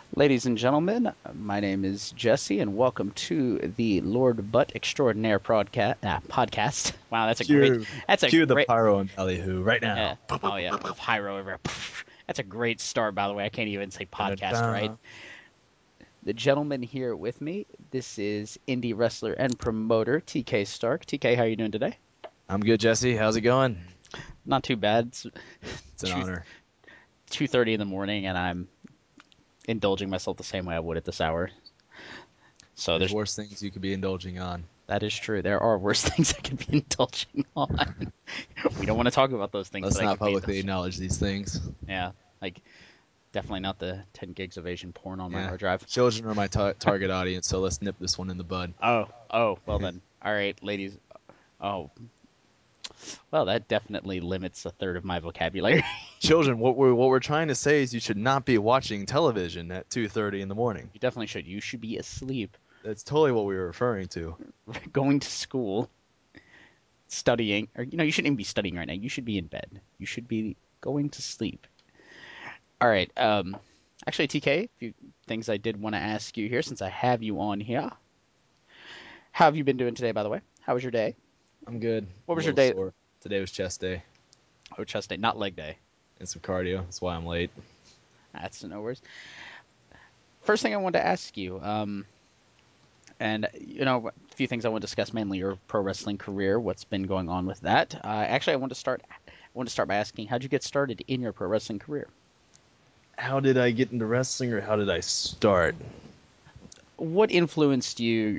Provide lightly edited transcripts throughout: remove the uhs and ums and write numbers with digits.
Ladies and gentlemen, my name is Jesse, and welcome to the Lord Butt Extraordinaire podcast. Wow, Cue, that's a cue the great, pyro and ballyhoo right yeah, now. oh yeah, pyro over. That's a great start, by the way. I can't even say podcast right. Dun-dun-dun. The gentleman here with me, this is indie wrestler and promoter TK Stark. TK, how are you doing today? I'm good, Jesse. How's it going? Not too bad. It's It's an two honor. 2:30 in the morning, and I'm indulging myself the same way I would at this hour. So There's there's worse things you could be indulging on. that is true. There are worse things I could be indulging on. We don't want to talk about those things Let's that I not could be publicly indulging. acknowledge these things. Yeah, like definitely not the 10 gigs of Asian porn on my Yeah. hard drive. Children are my target audience, so let's nip this one in the bud. Oh, well then. All right, ladies. Oh, well, that definitely limits a third of my vocabulary. Children, what we're trying to say is you should not be watching television at 2:30 in the morning. You definitely should. You should be asleep, That's totally what we were referring to. going to school, studying, or you shouldn't even be studying right now. You should be in bed. You should be going to sleep. All right. Actually, TK, a few things I did want to ask you here since I have you on here. How have you been doing today, by the way? How was your day? I'm good. What I'm a was your little day? sore. Today was chest day Oh, chest day, not leg day. and some cardio. That's why I'm late. That's no worries. First thing I wanted to ask you, and a few things I want to discuss, mainly your pro wrestling career, what's been going on with that. Actually, I want to start by asking, how'd you get started in your pro wrestling career? How did I get into wrestling, or how did I start? What influenced you?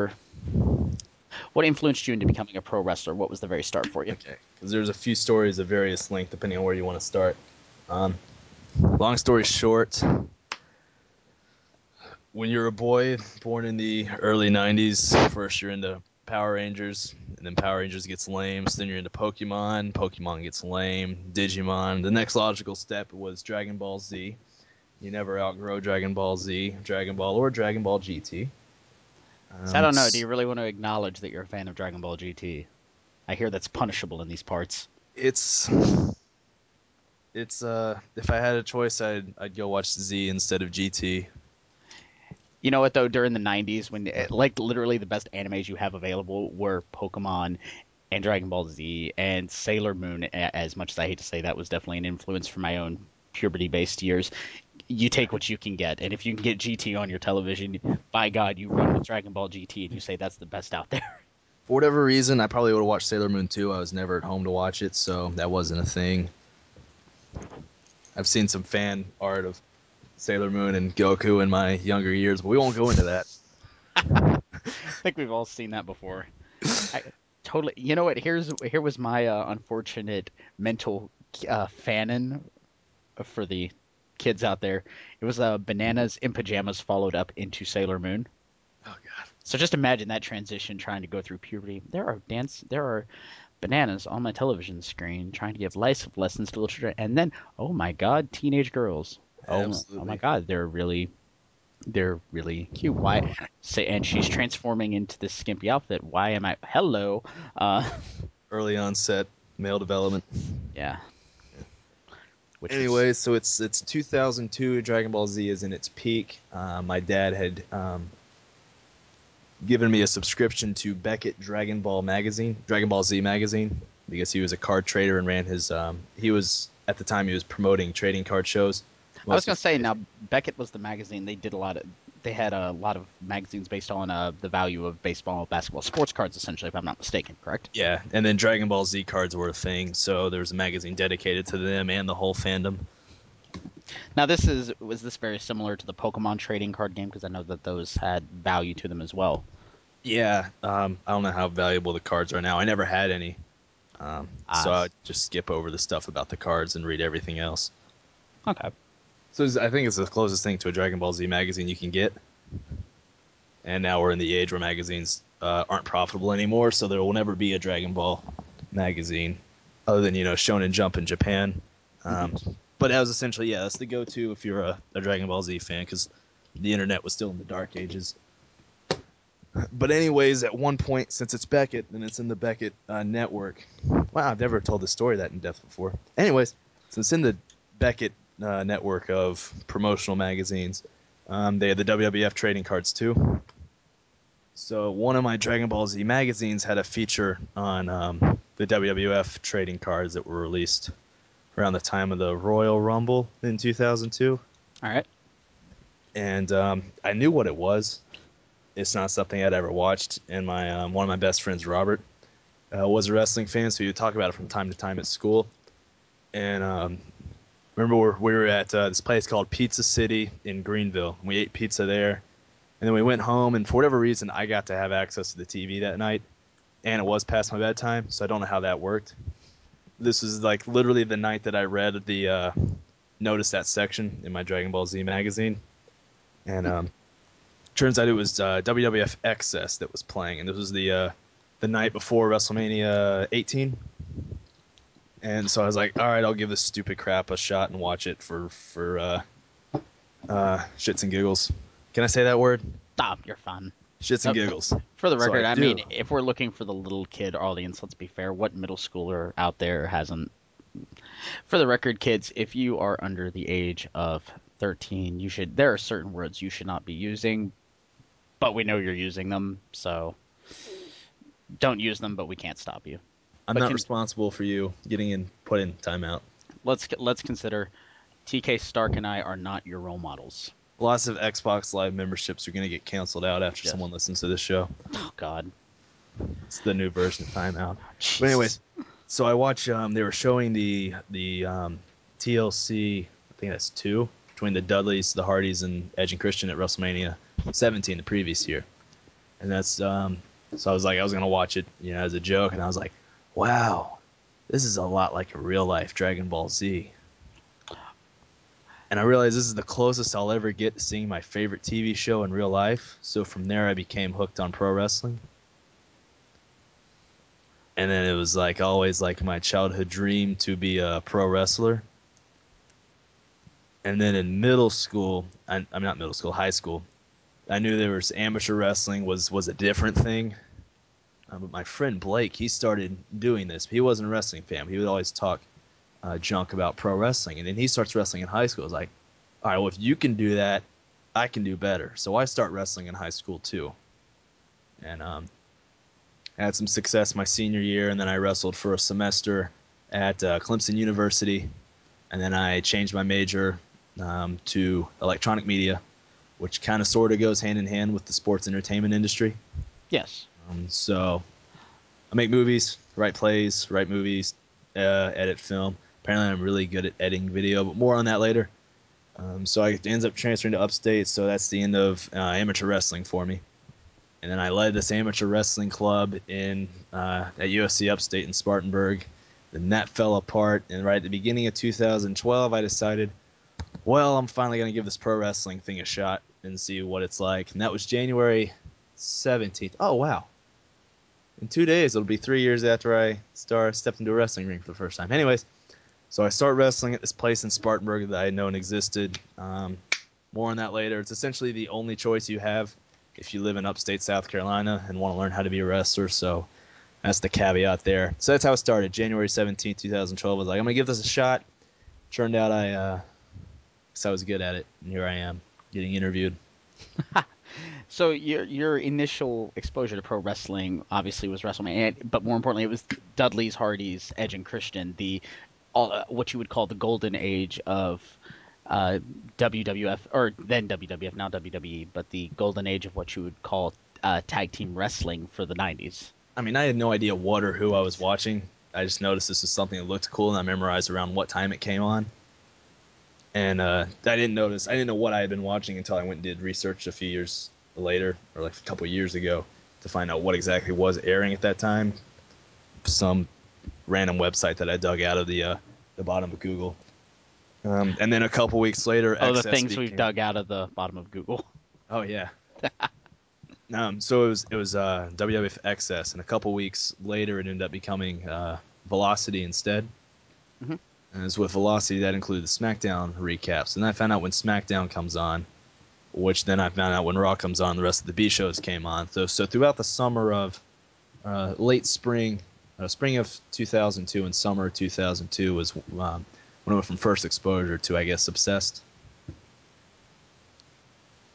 What influenced you into becoming a pro wrestler? What was the very start for you? Okay, because there's a few stories of various length depending on where you want to start. Um, Long story short, when you're a boy born in the early '90s, first you're into Power Rangers, and then Power Rangers gets lame. So then you're into Pokemon. Pokemon gets lame. Digimon. The next logical step was Dragon Ball Z. You never outgrow Dragon Ball Z, Dragon Ball, or Dragon Ball GT. So I don't know. Do you really want to acknowledge that you're a fan of Dragon Ball GT? I hear that's punishable in these parts. It's if I had a choice, I'd go watch Z instead of GT. You know what though? During the '90s, when like literally the best animes you have available were Pokemon and Dragon Ball Z and Sailor Moon. As much as I hate to say that was definitely an influence for my own puberty-based years. You Yeah. take what you can get, and if you can get GT on your television, by God, you run with Dragon Ball GT and you say that's the best out there. For whatever reason, I probably would have watched Sailor Moon too. I was never at home to watch it, so that wasn't a thing. I've seen some fan art of Sailor Moon and Goku in my younger years, but we won't go into that. I think we've all seen that before. I totally. You know what? Here was my unfortunate mental fanon for the kids out there. It was Bananas in Pajamas followed up into Sailor Moon. Oh God. So just imagine that transition trying to go through puberty. There are bananas on my television screen trying to give life lessons to little children, and then oh my God, teenage girls. Oh my Absolutely. God, they're really cute. Why? Say, and she's transforming into this skimpy outfit. Why am I? Hello. Uh, Early onset male development. yeah, which was Anyway, so it's 2002. Dragon Ball Z is in its peak. My dad had given me a subscription to Beckett Dragon Ball magazine, Dragon Ball Z magazine, because he was a card trader and ran his. He was at the time he was promoting trading card shows, I was mostly gonna for say now baseball. Beckett was the magazine. They had a lot of magazines based on the value of baseball, basketball, sports cards, essentially, if I'm not mistaken. Correct? Yeah, and then Dragon Ball Z cards were a thing, so there was a magazine dedicated to them and the whole fandom. Now was this very similar to the Pokemon trading card game? Because I know that those had value to them as well. Yeah, I don't know how valuable the cards are now. I never had any, so Ah, I just skip over the stuff about the cards and read everything else. okay. So I think it's the closest thing to a Dragon Ball Z magazine you can get. And now we're in the age where magazines aren't profitable anymore, so there will never be a Dragon Ball magazine other than Shonen Jump in Japan. Um, Hmm. but that was essentially that's the go-to if you're a Dragon Ball Z fan because the internet was still in the dark ages. But anyways, at one point, since it's Beckett and it's in the Beckett network, wow, I've never told the story that in depth before. Anyways, since in the Beckett network of promotional magazines, They had the WWF trading cards too. So one of my Dragon Ball Z magazines had a feature on the WWF trading cards that were released around the time of the Royal Rumble in 2002. All right. And I knew what it was. It's not something I'd ever watched. And my one of my best friends, Robert, was a wrestling fan, so he would talk about it from time to time at school. And remember, we were at this place called Pizza City in Greenville. We ate pizza there, and then we went home. And for whatever reason, I got to have access to the TV that night, and it was past my bedtime, so I don't know how that worked. This was like literally the night that I read the notice that section in my Dragon Ball Z magazine, and turns out it was WWF Excess that was playing, and this was the night before WrestleMania 18. And so I was like, all right, I'll give this stupid crap a shot and watch it for shits and giggles. Can I say that word? Stop. You're fun. Shits and giggles. For the So record, I I do. mean, if we're looking for the little kid audience, let's be fair. What middle schooler out there hasn't? For the record, kids, if you are under the age of 13, you should. There are certain words you should not be using, but we know you're using them, so don't use them. But we can't stop you. I'm But not responsible for you getting put in timeout. let's consider TK Stark and I are not your role models. Lots of Xbox Live memberships are going to get canceled out after Yes. someone listens to this show. Oh God. It's the new version of timeout. Jesus. But anyways, so I watch. They were showing the TLC. I think that's 2 between the Dudleys, the Hardys, and Edge and Christian at WrestleMania 17 the previous year, and that's so I was like, I was gonna watch it, as a joke, and I was like, wow, this is a lot like a real life Dragon Ball Z. And I realized this is the closest I'll ever get to seeing my favorite TV show in real life. So from there, I became hooked on pro wrestling. And then it was like always like my childhood dream to be a pro wrestler. And then in middle school, I'm not middle school, high school, I knew there was amateur wrestling was a different thing. But my friend Blake, he started doing this. He wasn't a wrestling fan. He would always talk junk about pro wrestling. And then he starts wrestling in high school. It's like, all right, well, if you can do that, I can do better. So I start wrestling in high school too. And I had some success my senior year, and then I wrestled for a semester at Clemson University. And then I changed my major to electronic media, which kind of sort of goes hand in hand with the sports entertainment industry. Yes. So I make movies, write plays, write movies, edit film. Apparently, I'm really good at editing video, but more on that later. So I ends up transferring to upstate, so that's the end of amateur wrestling for me. And then I led this amateur wrestling club at USC Upstate in Spartanburg. Then that fell apart, and right at the beginning of 2012, I decided, well, I'm finally going to give this pro wrestling thing a shot and see what it's like. And that was January 17th. Oh, wow. In 2 days, it'll be 3 years after I stepped into a wrestling ring for the first time. Anyways, so I start wrestling at this place in Spartanburg that I had known existed. More on that later. It's essentially the only choice you have if you live in upstate South Carolina and want to learn how to be a wrestler. So that's the caveat there. So that's how it started. January 17th, 2012. I was like, I'm going to give this a shot. Turned out I was good at it. And here I am getting interviewed. So your initial exposure to pro wrestling obviously was WrestleMania, but more importantly, it was Dudley's, Hardy's, Edge, and Christian, the what you would call the golden age of uh, WWF, or then WWF, now WWE, but the golden age of what you would call tag team wrestling for the 90s. I mean, I had no idea what or who I was watching. I just noticed this was something that looked cool, and I memorized around what time it came on. And I didn't know what I had been watching until I went and did research a few years later, or like a couple years ago, to find out what exactly was airing at that time. Some random website that I dug out of the bottom of Google. And then a couple weeks later, Oh, the XS things we've became. dug out of the bottom of Google. Oh yeah. So it was WWF XS, and a couple weeks later, it ended up becoming Velocity instead. Hmm. And as with Velocity, that included the SmackDown recaps. And I found out when SmackDown comes on, which then I found out when Raw comes on, the rest of the B shows came on. So throughout the summer of late spring of 2002 and summer of 2002 was when I went from first exposure to, I guess, obsessed.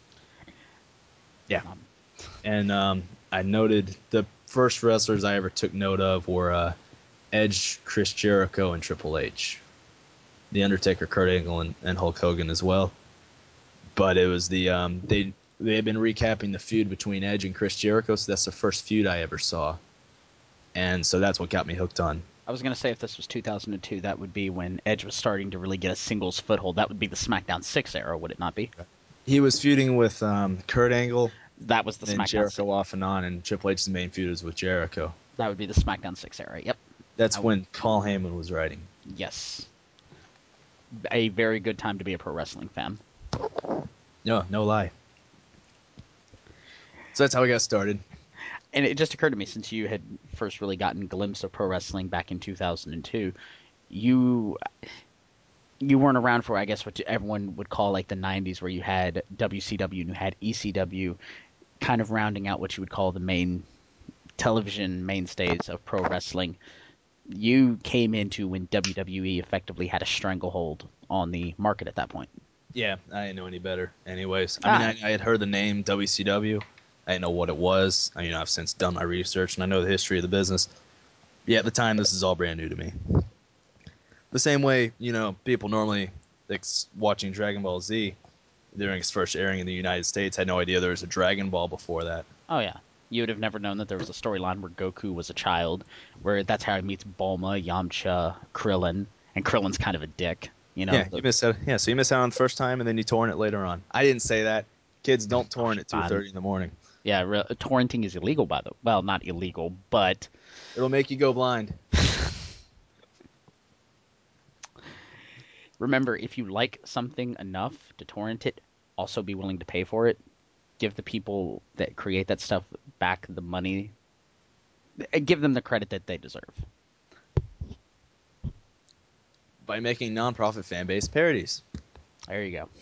Yeah. Um, And I noted the first wrestlers I ever took note of were Edge, Chris Jericho, and Triple H. The Undertaker, Kurt Angle, and Hulk Hogan as well. But it was they had been recapping the feud between Edge and Chris Jericho, so that's the first feud I ever saw, and so that's what got me hooked on. I was gonna say if this was 2002, that would be when Edge was starting to really get a singles foothold. That would be the SmackDown 6 era, would it not be? He was feuding with Kurt Angle, That was the then SmackDown 6. Jericho off and on, and Triple H's main feud was with Jericho. That would be the SmackDown 6 era. Yep. That's I, when Paul Heyman was writing. yes. A very good time to be a pro wrestling fan. No, no lie. So that's how I got started. And it just occurred to me since you had first really gotten a glimpse of pro wrestling back in 2002, you you weren't around for I guess what everyone would call like the 90s where you had WCW and you had ECW kind of rounding out what you would call the main television mainstays of pro wrestling. You came into when WWE effectively had a stranglehold on the market at that point. Yeah, I didn't know any better. Anyways, I mean, Ah, I had heard the name WCW. I didn't know what it was. I've since done my research and I know the history of the business. Yeah, at the time, this is all brand new to me. The same way, people normally watching Dragon Ball Z during its first airing in the United States had no idea there was a Dragon Ball before that. oh yeah. You would have never known that there was a storyline where Goku was a child, where that's how he meets Bulma, Yamcha, Krillin, and Krillin's kind of a dick. You know, Yeah, you missed out. Yeah, so you miss out on the first time, and then you torrent it later on. I didn't say that. Kids don't torrent at two fun. thirty in the morning. Yeah, torrenting is illegal by the well, not illegal, but It'll make you go blind. remember if you like something enough to torrent it, also be willing to pay for it. Give the people that create that stuff back the money. Give them the credit that they deserve. By making nonprofit fan based parodies. There you go.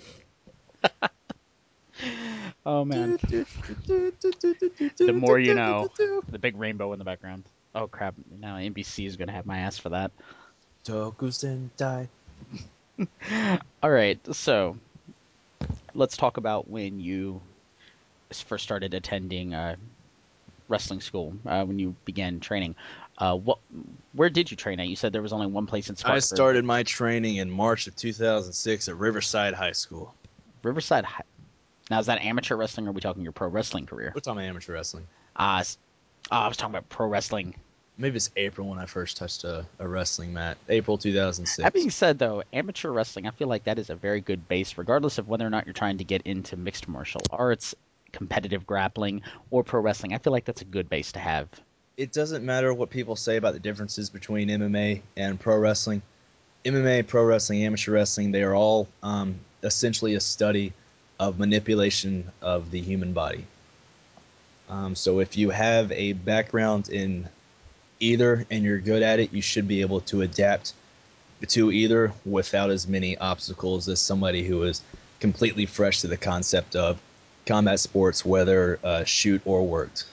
Oh man. Do, The more you know. The big rainbow in the background. Oh crap! Now NBC is gonna have my ass for that. Toku Sentai. All right, so let's talk about when you first started attending wrestling school. When you began training, what, where did you train at? You said there was only one place in I Spartanburg. started my training in March of 2006 at Riverside High School. Riverside. Now is that amateur wrestling, or are we talking your pro wrestling career? We're talking about amateur wrestling. Uh, I was talking about pro wrestling. Maybe it's April when I first touched a wrestling mat. April That 2006. being said, though, amateur wrestling, I feel like that is a very good base, regardless of whether or not you're trying to get into mixed martial arts, competitive grappling, or pro wrestling. I feel like that's a good base to have. It doesn't matter what people say about the differences between MMA and pro wrestling. MMA, pro wrestling, amateur wrestling, they are all essentially a study of manipulation of the human body. So if you have a background in either and you're good at it, you should be able to adapt to either without as many obstacles as somebody who is completely fresh to the concept of combat sports, whether shoot or worked.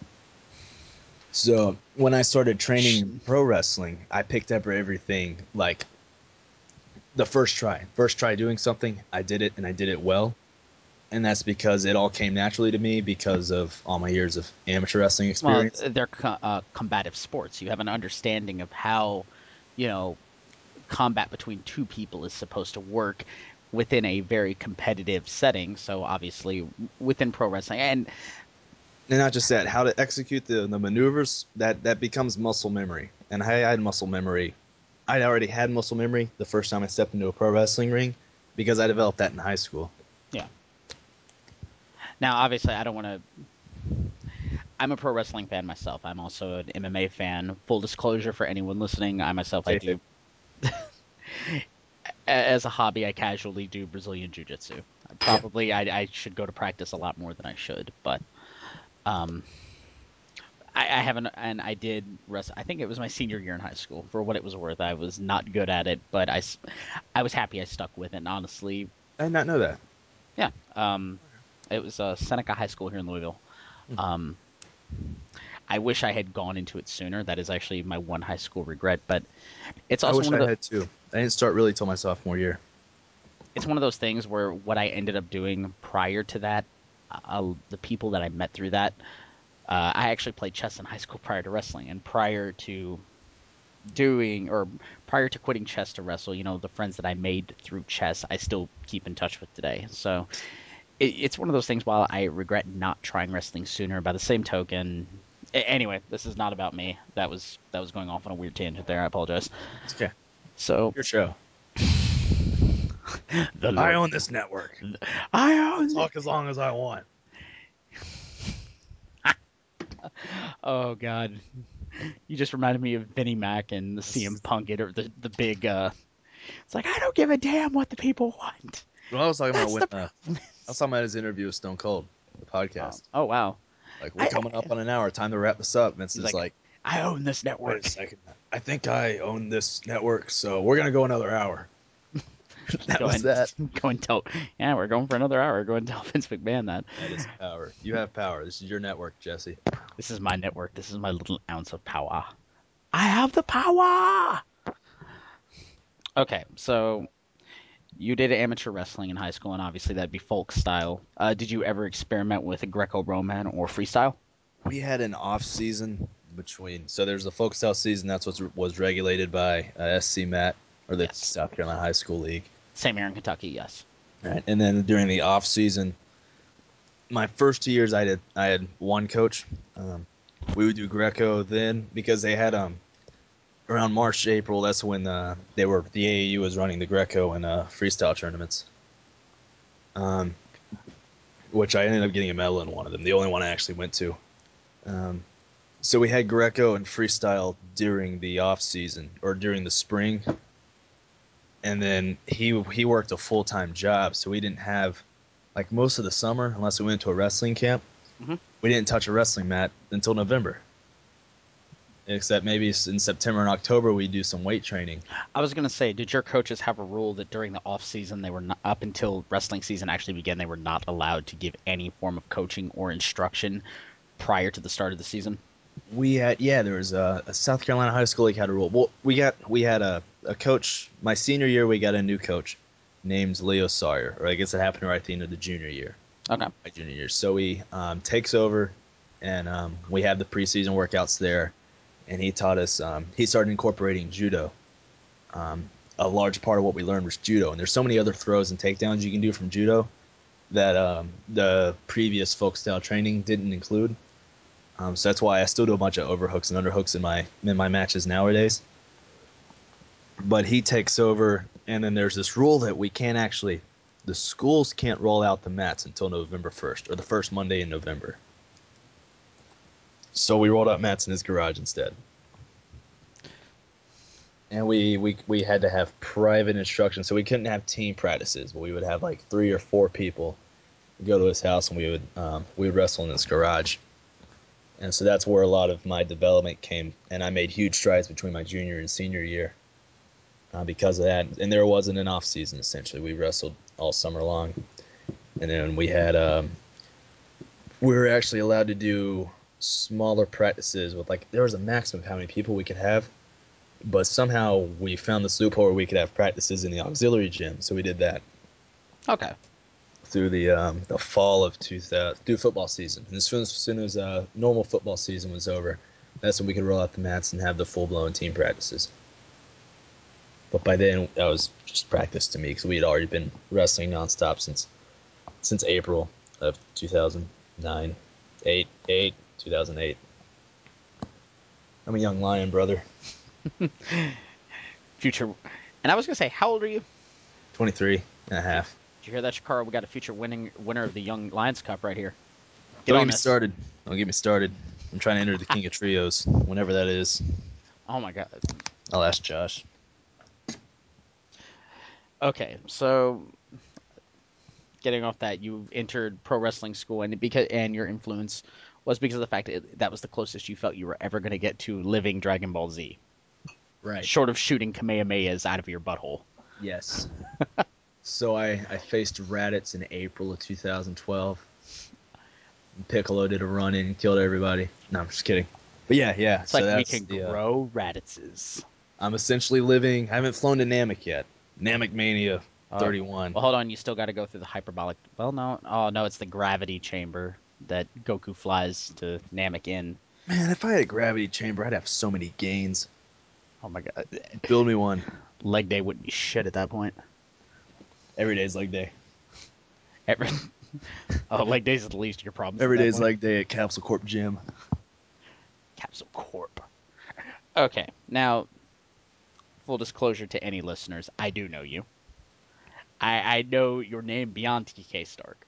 So when I started training pro wrestling, I picked up everything like the first try. First try doing something, I did it and I did it well. And that's because it all came naturally to me because of all my years of amateur wrestling Well, experience. they're combative sports. You have an understanding of how, you know, combat between two people is supposed to work within a very competitive setting. So obviously within pro wrestling, and And not just that, how to execute the maneuvers, that becomes muscle memory. And I had muscle memory. I'd already had muscle memory the first time I stepped into a pro wrestling ring because I developed that in high school. yeah. Now obviously I don't want to. I'm a pro wrestling fan myself. I'm also an MMA fan. Full disclosure for anyone listening, I myself I Kayfabe. do as a hobby. I casually do Brazilian Jiu Jitsu. Yeah. Probably I should go to practice a lot more than I should, but um, I haven't, and I did wrest. I think it was my senior year in high school. For what it was worth, I was not good at it, but I was happy I stuck with it. And honestly, I did not know that. yeah, it was Seneca High School here in Louisville. Um, I wish I had gone into it sooner. That is actually my one high school regret. But it's I also wish one of I the had too. I didn't start really till my sophomore year. it's one of those things where what I ended up doing prior to that, the people that I met through that. I actually played chess in high school prior to wrestling, and doing or prior to quitting chess to wrestle, the friends that I made through chess, I still keep in touch with today. So it's one of those things. While I regret not trying wrestling sooner, by the same token, anyway, this is not about me. That was going off on a weird tangent there. I apologize. It's okay. So Your show. the I Lord, own this network. I I'll own. talk as long as I want. Oh God, you just reminded me of Vinnie Mac and the CM Punk or the big. It's like I don't give a damn what the people want. Well, I was talking about That's when the I problem. was talking about his interview with Stone Cold, the podcast. Oh wow. Like, we're I, coming up on an hour. Time to wrap this up. Vince he's is like, like, I own this wait a network. second. I think I own this network, so we're gonna go another hour. Just That go was ahead, that. go and tell. Yeah, we're going for another hour. Go and tell Vince McMahon that That is power. You have power. This is your network, Jesse. this is my network. This is my little ounce of power. I have the power. Okay, so you did amateur wrestling in high school, and obviously that'd be folk style. Did you ever experiment with a Greco-Roman or freestyle? We had an off season between. So there's the folk style season. That's what was regulated by SC Met or the Yes. South Carolina High School League. Same here in Kentucky. Yes. Right. And then during the off season, my first 2 years, I had one coach. We would do Greco then because they had around March April. That's when the AAU was running the Greco and freestyle tournaments. Which I ended up getting a medal in one of them, the only one I actually went to. Um, so we had Greco and freestyle during the off season or during the spring, and then he worked a full time job, so we didn't have like most of the summer unless we went to a wrestling camp. Hmm. We didn't touch a wrestling mat until November, except maybe in September and October we do some weight training. I was gonna say, did your coaches have a rule that during the off season they were not, up until wrestling season actually began, they were not allowed to give any form of coaching or instruction prior to the start of the season? We had there was a South Carolina High School League had a rule. Well, we had a coach. My senior year, we got a new coach named Leo Sawyer, or I guess it happened right at the end of the junior year. Okay. My junior year, so he takes over, and we have the preseason workouts there, and he taught us. He started incorporating judo. A large part of what we learned was judo, and there's so many other throws and takedowns you can do from judo that the previous folk style training didn't include. So that's why I still do a bunch of overhooks and underhooks in my matches nowadays. But he takes over, and then there's this rule that the schools can't roll out the mats until November 1st, or the first Monday in November. So we rolled out mats in his garage instead. And we had to have private instruction, so we couldn't have team practices, but we would have like 3 or 4 people go to his house, and we would wrestle in his garage. And so that's where a lot of my development came, and I made huge strides between my junior and senior year because of that. And there wasn't an off season essentially. We wrestled all summer long, and then we were actually allowed to do smaller practices with there was a maximum of how many people we could have, but somehow we found this loophole where we could have practices in the auxiliary gym, so we did that Okay. through the fall of 2000 through football season. And as soon as normal football season was over, that's when we could roll out the mats and have the full blown team practices. But by then, that was just practice to me because we had already been wrestling nonstop since April of 2009, 2008. I'm a young lion, brother. Future. And I was gonna say, how old are you? 23 and a half. Did you hear that, Shakara? We got a future winner of the Young Lions Cup right here. Get Don't get on me this. started. Don't get me started. I'm trying to enter the King of Trios, whenever that is. Oh my God. I'll ask Josh. Okay, so getting off that, you entered pro wrestling school, and your influence was because of the fact that was the closest you felt you were ever going to get to living Dragon Ball Z, Right. short of shooting Kamehamehas out of your butthole. Yes. So I faced Raditz in April of 2012. Piccolo did a run in, killed everybody. No, I'm just kidding. But yeah. It's So like we that's can the. grow Raditzes. I'm essentially living. I haven't flown to Namek yet. Namek Mania. Uh, 31. well, hold on. You still got to go through the hyperbolic. Well, no. Oh, no. It's the gravity chamber that Goku flies to Namek in. Man, if I had a gravity chamber, I'd have so many gains. Oh my God. Build me one. Leg day wouldn't be shit at that point. Every day's leg day. Every, oh, leg days is the least of your problems at Every that day's point. leg day at Capsule Corp Gym. Capsule Corp. Okay. Now, full disclosure to any listeners, I do know you. I know your name beyond TK Stark,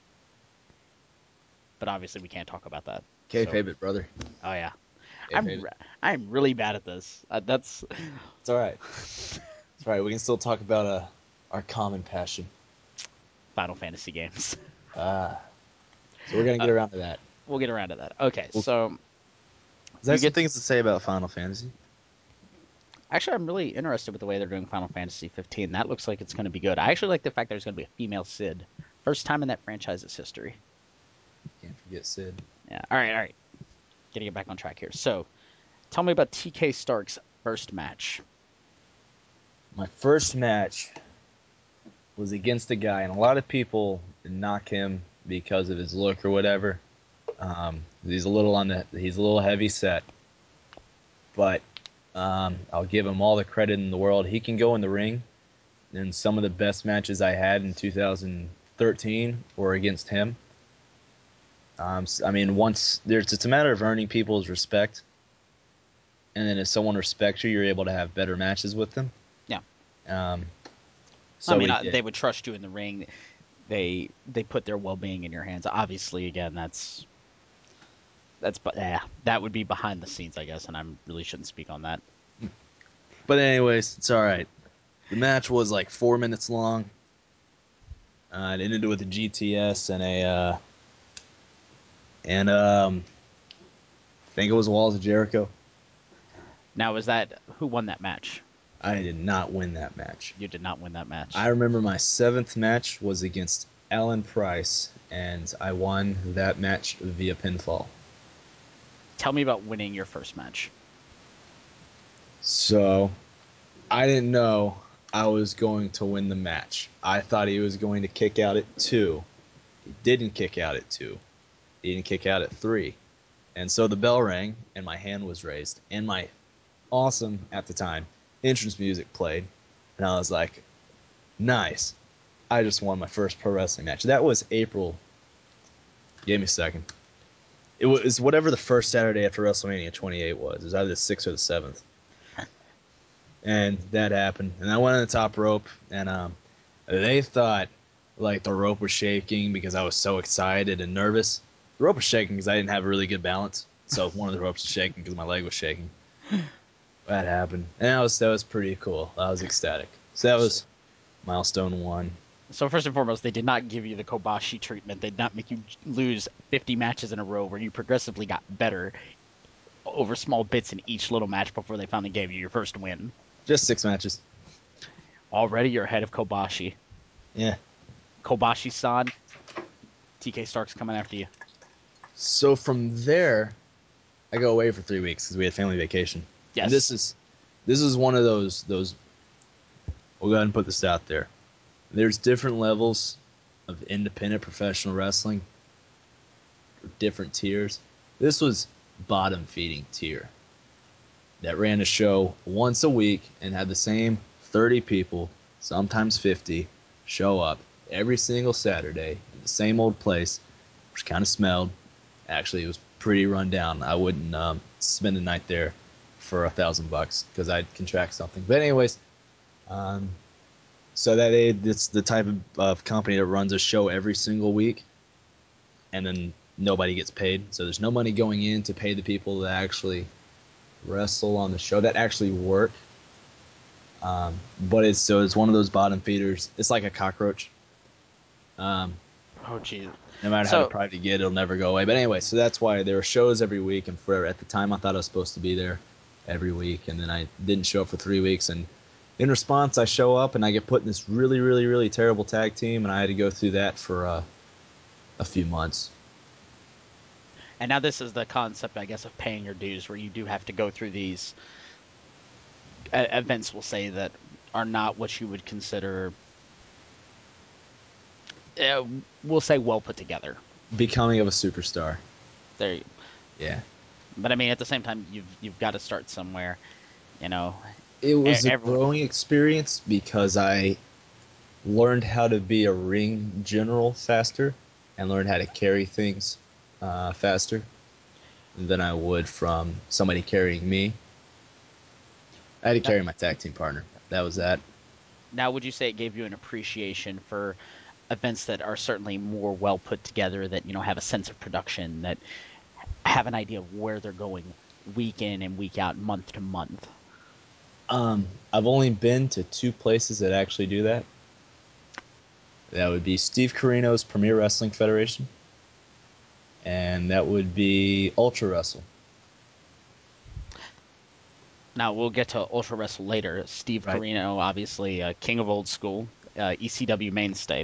but obviously we can't talk about that. So, Kayfabe it, brother. oh yeah, Kayfabe it. I'm really bad at this. That's It's all right. It's all right. We can still talk about our common passion. Final Fantasy games. Ah, so we're gonna Uh, get around to that. we'll get around to that. Okay, Well, so 'cause I you have some get things to say about Final Fantasy. actually, I'm really interested with the way they're doing Final Fantasy 15. That looks like it's going to be good. I actually like the fact there's going to be a female Cid, first time in that franchise's history. Can't forget Sid. Yeah. All right. Getting it back on track here. So, tell me about TK Stark's first match. My first match was against a guy, and a lot of people knock him because of his look or whatever. He's a little heavy set, but I'll give him all the credit in the world. He can go in the ring, and some of the best matches I had in 2013 were against him. I mean, it's a matter of earning people's respect, and then if someone respects you, you're able to have better matches with them. Yeah. Um, I so mean, we did. they would trust you in the ring. They put their well being in your hands. Obviously, again, but yeah, that would be behind the scenes, I guess, and I really shouldn't speak on that. But anyways, it's all right. The match was like 4 minutes long. It ended with a GTS and I think it was Walls of Jericho. Now, is that who won that match? I did not win that match. You did not win that I match. remember my seventh match was against Alan Price, and I won that match via pinfall. Tell me about winning your first match. So I didn't know I was going to win the match. I thought he was going to kick out at 2. He didn't kick out at 2. He didn't kick out at 3. And so the bell rang, and my hand was raised, and my awesome, at the time, entrance music played. And I was like, nice. I just won my first pro wrestling match. That was April. Give me a second. It was whatever the first Saturday after WrestleMania 28 was. It was either the 6th or the 7th. And that happened. And I went on the top rope, and they thought like the rope was shaking because I was so excited and nervous. The rope was shaking because I didn't have a really good balance. So one of the ropes was shaking because my leg was shaking. That happened, and that was pretty cool. I was ecstatic. So that was milestone 1. So first and foremost, they did not give you the Kobashi treatment. They did not make you lose 50 matches in a row where you progressively got better over small bits in each little match before they finally gave you your first win. Just 6 matches. Already you're ahead of Kobashi. Yeah. Kobashi-san, TK Stark's coming after you. So from there, I go away for 3 weeks because we had family vacation, and this Yes. is one of those. We'll go ahead and put this out there. There's different levels of independent professional wrestling, different tiers. This was bottom feeding tier that ran a show once a week and had the same 30 people, sometimes 50, show up every single Saturday in the same old place, which kind of smelled. Actually, it was pretty run down. I wouldn't spend a night there for $1,000 because I'd contract something. But anyways, um, so it's the type of company that runs a show every single week, and then nobody gets paid. So there's no money going in to pay the people that actually wrestle on the show that actually work. But it's one of those bottom feeders. It's like a cockroach. Um, Oh, geez. no matter how So, deprived you get, it'll never go away. But anyway, so that's why there were shows every week, and for at the time I thought I was supposed to be there every week, and then I didn't show up for 3 weeks, and in response I show up and I get put in this really, really, really terrible tag team, and I had to go through that for a few months. and now this is the concept, I guess, of paying your dues, where you do have to go through these events, we'll say, that are not what you would consider uh, we'll say well put together. Becoming of a superstar. There, Yeah. but I mean, at the same time, you've got to start somewhere. You know, It was a everyone. growing experience because I learned how to be a ring general faster and learned how to carry things faster than I would from somebody carrying me. I had to Now, carry my tag team partner. That was that. now, would you say it gave you an appreciation for events that are certainly more well put together, that have a sense of production, that have an idea of where they're going week in and week out, month to month? I've only been to two places that actually do that. That would be Steve Corino's Premier Wrestling Federation, and that would be Ultra Wrestle. Now we'll get to Ultra Wrestle later. Steve Right. Corino, obviously, king of old school, ECW mainstay.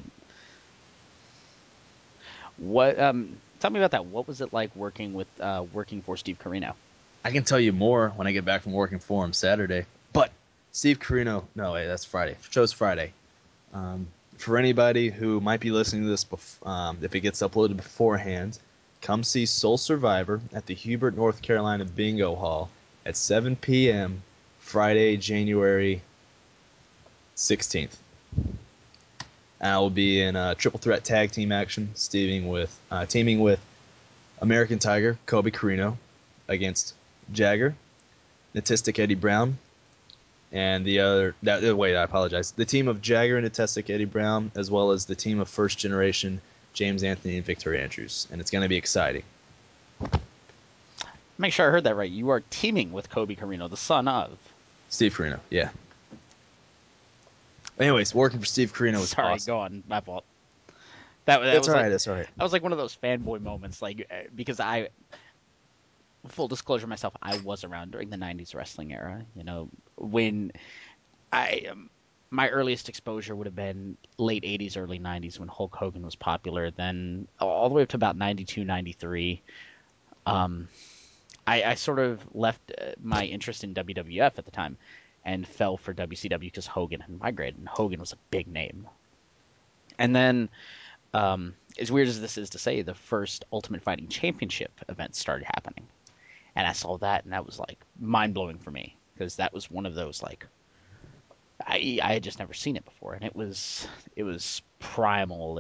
What? Tell me about that. What was it like working for Steve Corino? I can tell you more when I get back from working for him Saturday. But Steve Corino, no, wait, that's Friday. Show's Friday. Um, for anybody who might be listening to this, if it gets uploaded beforehand, come see Soul Survivor at the Hubert, North Carolina Bingo Hall at 7 p.m. Friday, January 16th. I will be in a triple threat tag team action, teaming with American Tiger, Kobe Corino, against Jagger, Natistic Eddie Brown, and the other. Wait, I apologize. The team of Jagger and Natistic Eddie Brown, as well as the team of first generation James Anthony and Victor Andrews, and it's going to be exciting. Make sure I heard that right. You are teaming with Kobe Corino, the son of. Steve Corino, yeah. Anyways, working for Steve Corino was Sorry, awesome. go on. My fault. That That's was all like right. That's all right. that was like one of those fanboy moments, like because I, full disclosure myself, I was around during the '90s wrestling era. When I my earliest exposure would have been late '80s, early '90s when Hulk Hogan was popular. Then all the way up to about '92, '93. Um, I sort of left my interest in WWF at the time and fell for WCW because Hogan had migrated, and Hogan was a big name. And then, as weird as this is to say, the first Ultimate Fighting Championship event started happening, and I saw that, and that was like mind blowing for me because that was one of those like I had just never seen it before, and it was primal.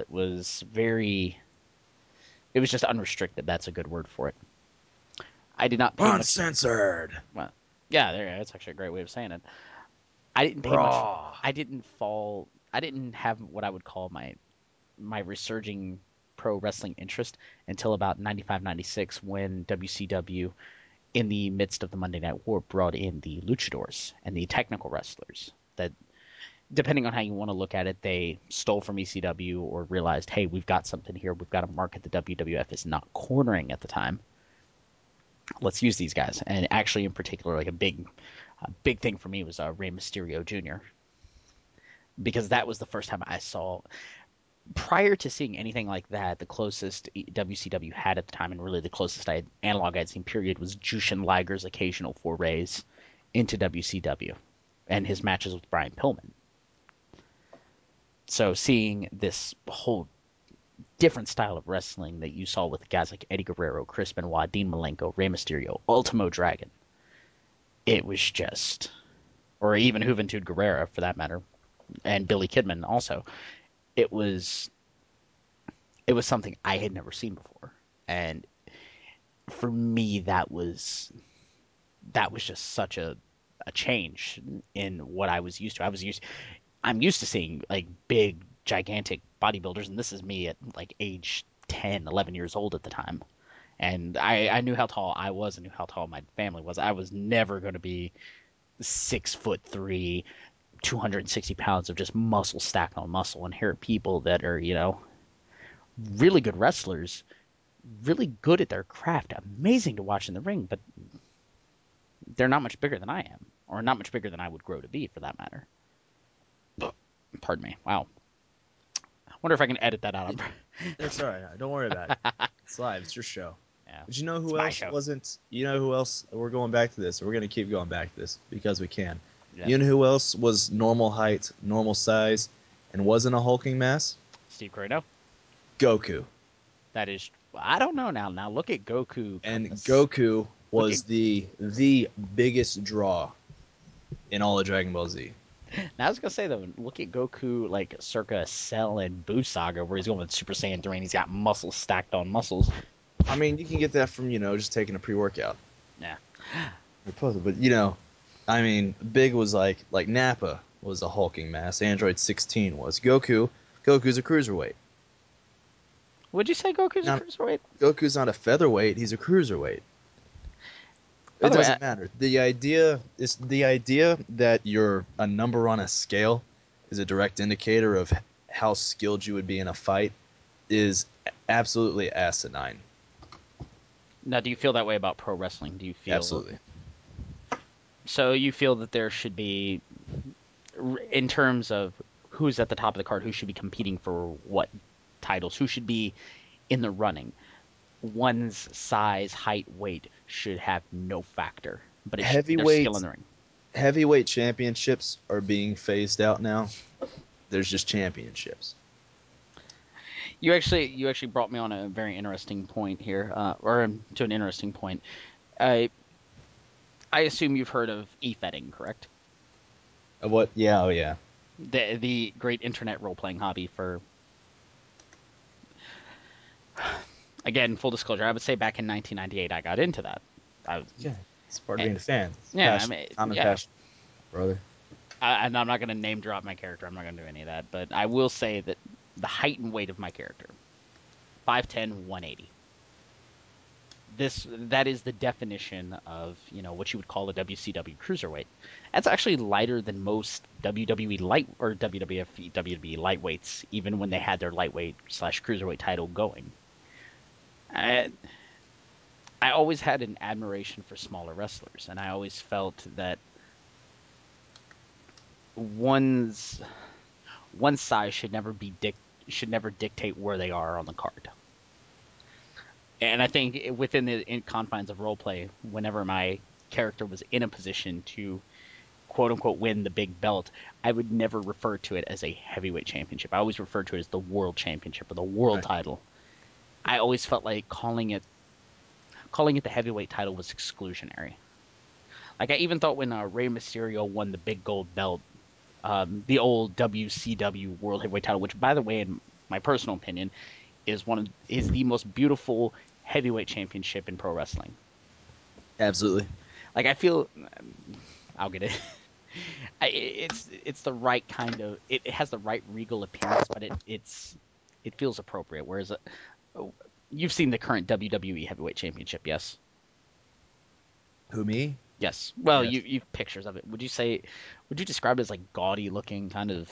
It was just unrestricted. That's a good word for it. I did not pay much. Uncensored. Well, yeah, that's actually a great way of saying it. I didn't pay much. Raw. I didn't fall. I didn't have what I would call my resurging pro wrestling interest until about 95, 96, when WCW, in the midst of the Monday Night War, brought in the luchadors and the technical wrestlers that, depending on how you want to look at it, they stole from ECW or realized, hey, we've got something here. We've got a market that WWF is not cornering at the time. Let's use these guys. And actually, in particular, like a big thing for me was Rey Mysterio Jr., because that was the first time I saw. Prior to seeing anything like that, the closest WCW had at the time, and really the closest analog I'd seen, period, was Jushin Liger's occasional forays into WCW and his matches with Brian Pillman. So seeing this whole different style of wrestling that you saw with guys like Eddie Guerrero, Chris Benoit, Dean Malenko, Rey Mysterio, Ultimo Dragon, it was just, or even Juventud Guerrera for that matter, and Billy Kidman also. It was it was something I had never seen before, and for me that was just such a change in what I was used to. I'm used to seeing like big gigantic bodybuilders, and this is me at like age 10, 11 years old at the time. And I knew how tall I was and knew how tall my family was. I was never going to be 6'3", 260 pounds of just muscle stacked on muscle. And here are people that are, really good wrestlers, really good at their craft, amazing to watch in the ring, but they're not much bigger than I am, or not much bigger than I would grow to be, for that matter. Pardon me. Wow. I wonder if I can edit that out. That's all right. Don't worry about it. It's live. It's your show. Yeah, But you know it's who my else show. wasn't? You know who else? We're going back to this. We're going to keep going back to this because we can. Yeah, You know who else was normal height, normal size, and wasn't a hulking mass? Steve Corino. Goku. That is, I don't know now. Now look at Goku. And Goku Look at was the biggest draw in all of Dragon Ball Z. Now I was gonna say though, look at Goku like circa Cell and Buu Saga, where he's going with Super Saiyan 3 and he's got muscles stacked on muscles. I mean, you can get that from just taking a pre-workout. Yeah. But I mean, Big was like Nappa was a hulking mass. Android 16 was Goku. Goku's a cruiserweight. Would you say Goku's a Now cruiserweight? Goku's not a featherweight. He's a cruiserweight. By It the way, doesn't matter. The idea that you're a number on a scale is a direct indicator of how skilled you would be in a fight is absolutely asinine. now do you feel that way about pro wrestling? Do you feel Absolutely. so? You feel that there should be, in terms of who's at the top of the card, who should be competing for what titles, who should be in the running. One's size, height, weight should have no factor, but it should be their skill in Heavyweight the ring. heavyweight championships are being phased out now. There's just championships. You actually brought me on a very interesting point here, or to an interesting point. I I assume you've heard of e-fetting, correct? What? Yeah, oh yeah. The great internet role playing hobby for, again, full disclosure. I would say back in 1998 I got into that. I was, Yeah, it's part of eh, being a fan. It's yeah, I passion, mean, common yeah. passion, brother. And I'm not going to name drop my character. I'm not going to do any of that. But I will say that the height and weight of my character, 5'10", 180. That is the definition of what you would call a WCW cruiserweight. That's actually lighter than most WWE light or WWF WWE lightweights, even when they had their lightweight slash cruiserweight title going. I, I always had an admiration for smaller wrestlers, and I always felt that one's one size should never dictate where they are on the card. And I think within the confines of role play, whenever my character was in a position to quote unquote win the big belt, I would never refer to it as a heavyweight championship. I always referred to it as the world championship or the world Right. title. I always felt like calling it the heavyweight title was exclusionary. Like I even thought when Rey Mysterio won the big gold belt, the old WCW World Heavyweight title, which by the way, in my personal opinion, is the most beautiful heavyweight championship in pro wrestling. Absolutely. Like I feel, I'll get it. It's the right kind of it has the right regal appearance, but it feels appropriate. Whereas you've seen the current WWE Heavyweight Championship, yes, Who, me? yes. Well, Yes. you've pictures of it. Would you describe it as like gaudy looking kind of?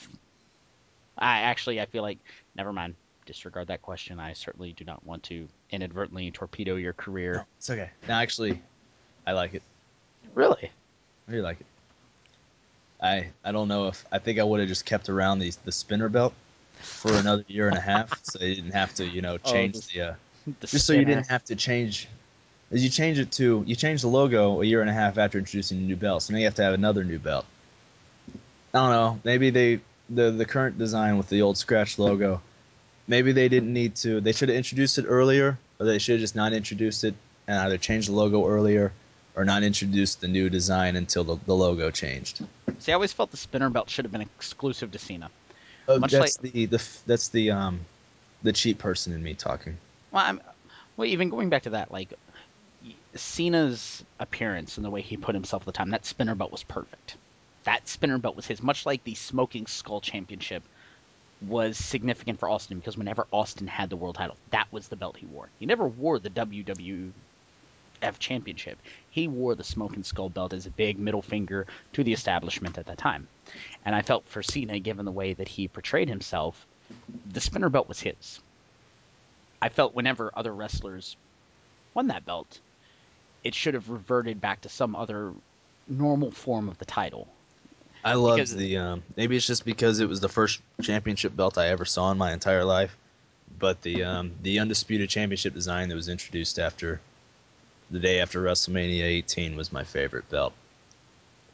I feel like never mind. Disregard that question. I certainly do not want to inadvertently torpedo your career. No, it's okay. No, actually, I like it. Really? I really like it. I don't know if I think I would have just kept around the spinner belt for another year and a half, so you didn't have to Oh, change the the just so you spinner. didn't have to change. As you change the logo a year and a half after introducing a new belt, so now you have to have another new belt. I don't know. Maybe the current design with the old scratch logo. Maybe they didn't need to. They should have introduced it earlier, or they should have just not introduced it and either changed the logo earlier or not introduced the new design until the logo changed. See, I always felt the spinner belt should have been exclusive to Cena. Oh, Much like, that's the cheap person in me talking. well, well, even going back to that, like Cena's appearance and the way he put himself at the time, that spinner belt was perfect. That spinner belt was his. Much like the Smoking Skull Championship was significant for Austin because whenever Austin had the world title, that was the belt he wore. He never wore the WWF Championship. He wore the Smoking Skull belt as a big middle finger to the establishment at that time. And I felt for Cena, given the way that he portrayed himself, the spinner belt was his. I felt whenever other wrestlers won that belt, it should have reverted back to some other normal form of the title. I loved Because the maybe it's just because it was the first championship belt I ever saw in my entire life, but the undisputed championship design that was introduced after the day after WrestleMania 18 was my favorite belt.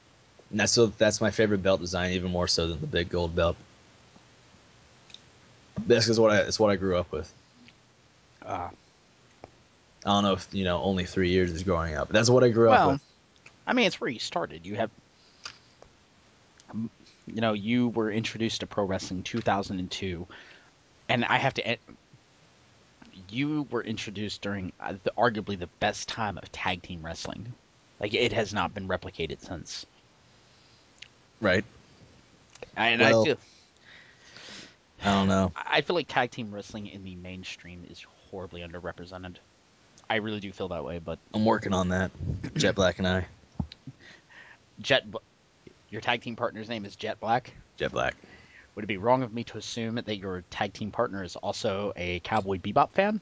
And that's my favorite belt design even more so than the big gold belt. That's is what it's what I grew up with. Uh, I don't know if only 3 years is growing up. But that's what I grew up well, with. I mean, it's where you started. You have, you were introduced to pro wrestling 2002, and I have to. You were introduced during arguably the best time of tag team wrestling. Like it has not been replicated since. Right. And I Well, feel I don't know. I feel like tag team wrestling in the mainstream is horribly underrepresented. I really do feel that way, but I'm working on that. Jet Black and I. Jet, your tag team partner's name is Jet Black. Jet Black. Would it be wrong of me to assume that your tag team partner is also a Cowboy Bebop fan?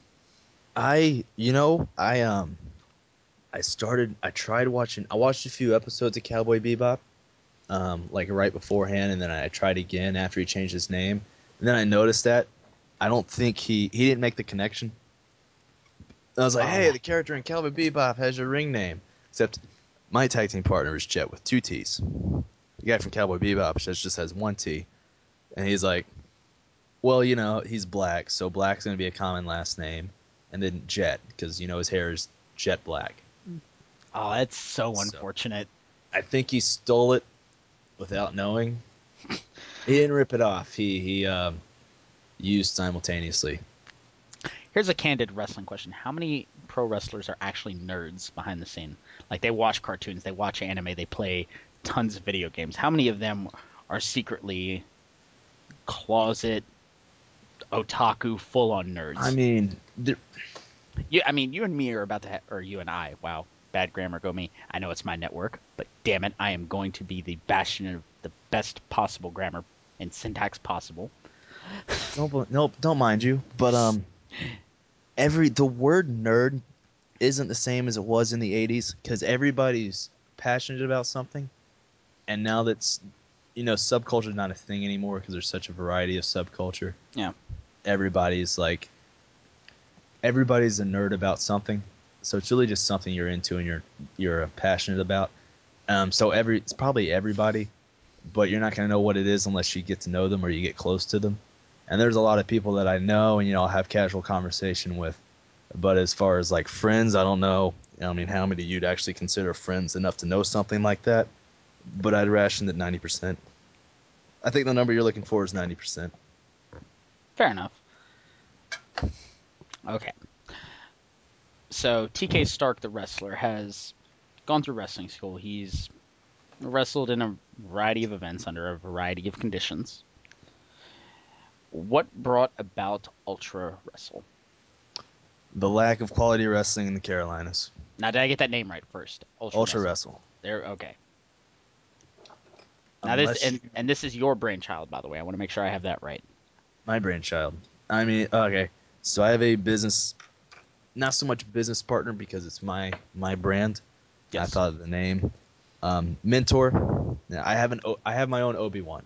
I tried watching. I watched a few episodes of Cowboy Bebop, like right beforehand, and then I tried again after he changed his name. And then I noticed that I don't think he didn't make the connection. I was like, hey, Oh, the character in Cowboy Bebop has your ring name, except my tag team partner is Jet with two T's. The guy from Cowboy Bebop just has one T, and he's like, well, he's black, so black's gonna be a common last name, and then Jet because his hair is jet black. oh, that's so So unfortunate. I think he stole it without knowing. He didn't rip it off. He used simultaneously. Here's a candid wrestling question: how many pro wrestlers are actually nerds behind the scene? Like they watch cartoons, they watch anime, they play tons of video games. How many of them are secretly closet otaku, full on I nerds? mean, I mean, you and me are about to, or you and I. Wow, bad grammar, go me. I know it's my network, but damn it, I am going to be the bastion of the best possible grammar and syntax possible. don't mind you, but the word nerd isn't the same as it was in the '80s because everybody's passionate about something, and now that's subculture is not a thing anymore because there's such a variety of subculture. Yeah, Everybody's like everybody's a nerd about something, so it's really just something you're into and you're passionate about. So it's probably everybody, but you're not gonna know what it is unless you get to know them or you get close to them. And there's a lot of people that I know and I'll have casual conversation with, but as far as like friends, I don't know. I mean, how many you'd actually consider friends enough to know something like that? But I'd ration that 90%. I think the number you're looking for is 90%. fair enough. Okay, so TK Stark, the wrestler, has gone through wrestling school. He's wrestled in a variety of events under a variety of conditions. What brought about Ultra Wrestle? The lack of quality wrestling in the Carolinas. Now, did I get that name right first? Ultra Ultra Wrestle. Wrestle. There, okay. Now this Unless you and this is your brainchild, by the way. I want to make sure I have that right. my brainchild. I mean, okay. So I have a business, not so much business partner because it's my brand. I Yes. thought of the name. Mentor. Yeah, I have my own Obi-Wan.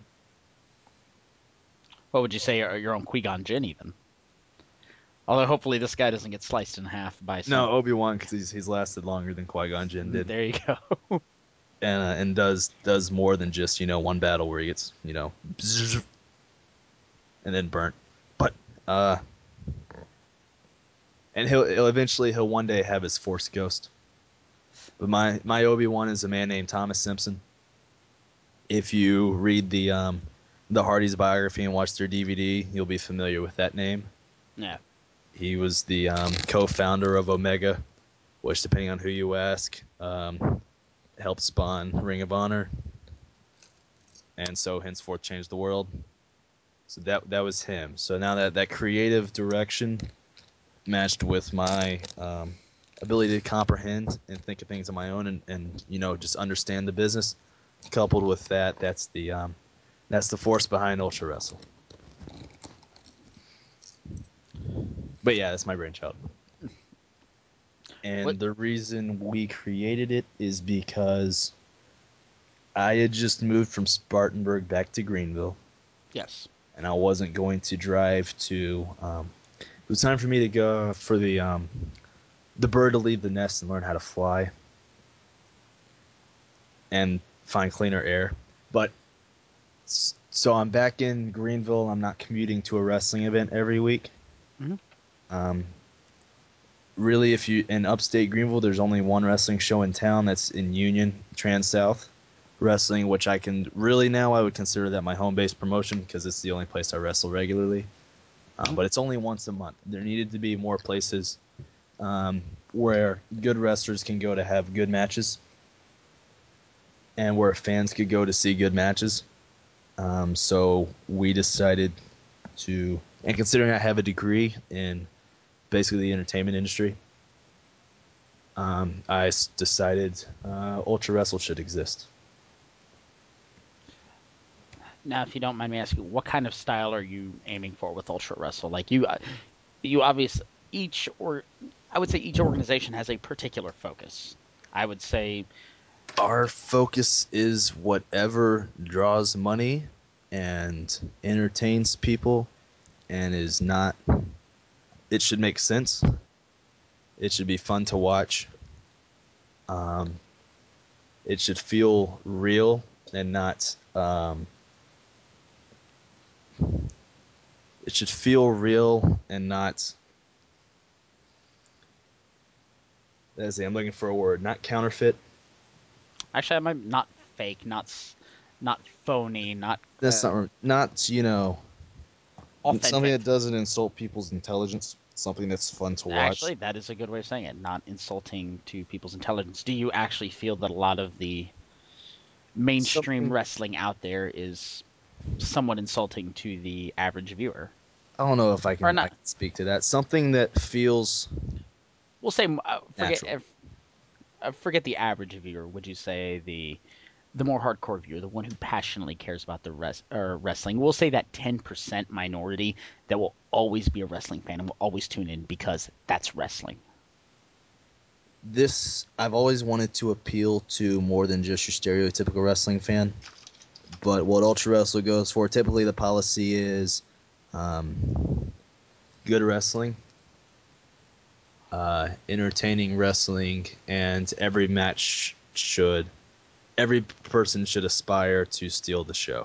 What would you say are your own Qui-Gon Jinn even? Although hopefully this guy doesn't get sliced in half by some. No, Obi-Wan because he's lasted longer than Qui-Gon Jinn did, There you go. and does more than just one battle where he gets and then burnt. But uh, and he'll one day have his Force ghost. But my Obi-Wan is a man named Thomas Simpson. If you read the Hardys biography and watch their DVD, you'll be familiar with that name. Yeah. He was the co-founder of Omega, which, depending on who you ask, helped spawn Ring of Honor, and so henceforth changed the world. So that was him. So now that creative direction matched with my ability to comprehend and think of things on my own and just understand the business, coupled with that, that's the force behind Ultra Wrestle. But yeah, that's my brainchild. What? And the reason we created it is because I had just moved from Spartanburg back to Greenville, Yes. and I wasn't going to drive to. It was time for me to go for the bird to leave the nest and learn how to fly and find cleaner air. But So I'm back in Greenville. I'm not commuting to a wrestling event every week. Hmm. Um, really, if you in upstate Greenville, there's only one wrestling show in town. That's in Union, Trans South Wrestling, which I can really now I would consider that my home base promotion because it's the only place I wrestle regularly. Hmm. But it's only once a month. There needed to be more places um, where good wrestlers can go to have good matches, and where fans could go to see good matches. So we decided to, and considering I have a degree in basically the entertainment industry, decided Ultra Wrestle should exist. Now, if you don't mind me asking, what kind of style are you aiming for with Ultra Wrestle? Like you obviously I would say each organization has a particular focus. I would say, Our focus is whatever draws money and entertains people and is not, it should make sense. It should be fun to watch. Um, it should feel real and not, it should feel real and not, let's see, I'm looking for a word, not counterfeit. actually, I might not fake, not phony, not That's not, something authentic. that doesn't insult people's intelligence. Something that's fun to watch. Actually, that is a good way of saying it. Not insulting to people's intelligence. Do you actually feel that a lot of the mainstream Something wrestling out there is somewhat insulting to the average viewer? I don't know if Or I not? can speak to that. Something that feels We'll say natural. forget the average viewer. Would you say the more hardcore viewer, the one who passionately cares about the wrestling? We'll say that 10% minority that will always be a wrestling fan and will always tune in because that's wrestling. This I've always wanted to appeal to more than just your stereotypical wrestling fan. But what Ultra Wrestle goes for, typically the policy is good wrestling, entertaining wrestling, and every person should aspire to steal the show.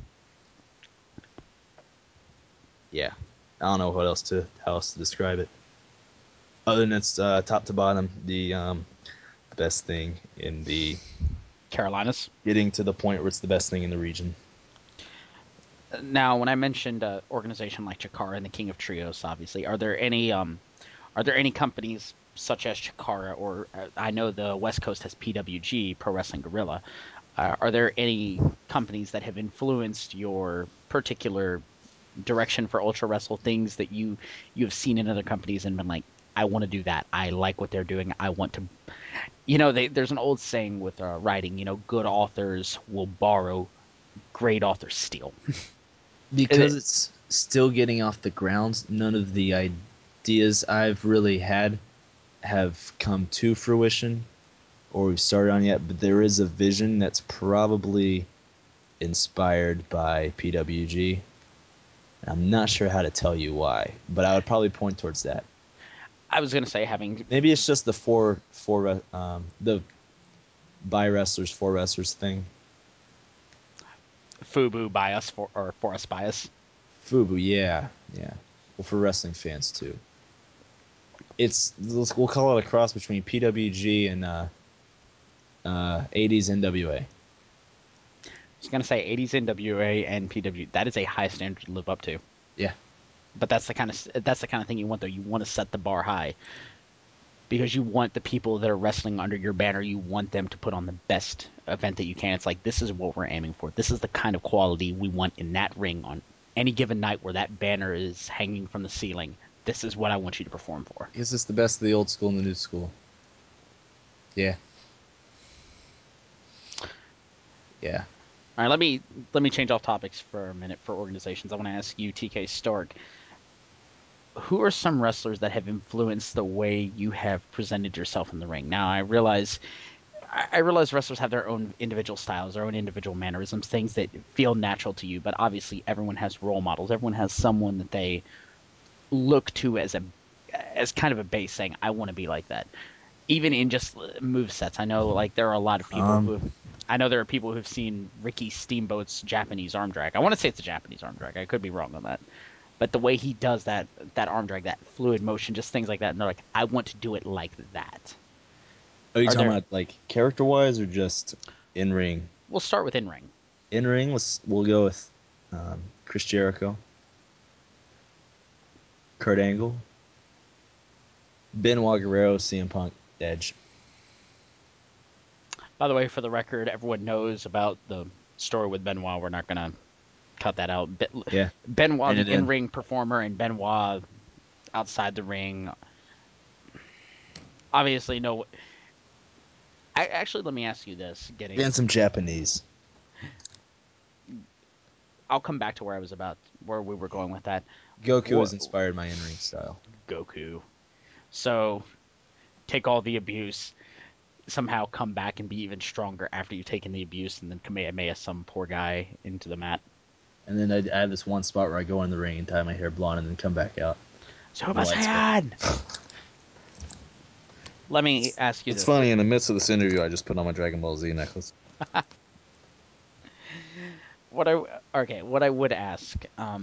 Yeah, I don't know how else to describe it. Other than it's top to bottom, the best thing in the Carolinas. getting to the point where it's the best thing in the region. Now, when I mentioned organization like Chikara and the King of Trios, obviously, are there any companies such as Chikara or I know the West Coast has PWG, Pro Wrestling Guerrilla. Are there any companies that have influenced your particular direction for Ultra Wrestle? Things that you have seen in other companies and been like, I want to do that. I like what they're doing. I want to. There's an old saying with writing. Good authors will borrow, great authors steal. Because It, it's still getting off the ground, none of the ideas I've really had have come to fruition or we've started on yet, but there is a vision that's probably inspired by PWG. I'm not sure how to tell you why, but I would probably point towards that. I was gonna say having Maybe it's just the the by wrestlers for wrestlers thing. Fubu bias for us bias. Fubu, yeah, yeah. Well, for wrestling fans too. We'll call it a cross between PWG and 80s NWA. I was gonna say 80s NWA and PW. That is a high standard to live up to. Yeah, But that's the kind of thing you want though. You want to set the bar high because you want the people that are wrestling under your banner. You want them to put on the best event that you can. It's like this is what we're aiming for. This is the kind of quality we want in that ring on any given night where that banner is hanging from the ceiling. This is what I want you to perform for. I guess it's the best of the old school and the new school. Yeah, yeah. All right, let me change off topics for a minute for organizations. I want to ask you, TK Stark, who are some wrestlers that have influenced the way you have presented yourself in the ring? Now, I realize wrestlers have their own individual styles, their own individual mannerisms, things that feel natural to you. But obviously, everyone has role models. Everyone has someone that they look to as kind of a base, saying, "I want to be like that." Even in just move sets, I know like there are a lot of people Um, who. I know there are people who've seen Ricky Steamboat's Japanese arm drag. I want to say it's a Japanese arm drag. I could be wrong on that. But the way he does that arm drag, that fluid motion, just things like that, and they're like, I want to do it like that. Are you Are talking there? about like character wise or just in ring? We'll start with in ring. In ring, we'll go with Chris Jericho, Kurt Angle, Benoit Guerrero, CM Punk, Edge. By the way, for the record, everyone knows about the story with Benoit. We're not gonna cut that out. Yeah, Benoit, rein the it in. in-ring performer, and Benoit outside the ring. Obviously, no. Actually, let me ask you this. And some Japanese. I'll come back to where we were going with that. Goku What has inspired my in ring style. Goku? So take all the abuse, somehow come back and be even stronger after you've taken the abuse, and then Kamehameha some poor guy into the mat. And then I have this one spot where I go in the ring and tie my hair blonde and then come back out. Super The lights go. Saiyan. Let me ask you It's this: funny, in the midst of this interview, I just put on my Dragon Ball Z necklace. what I would ask,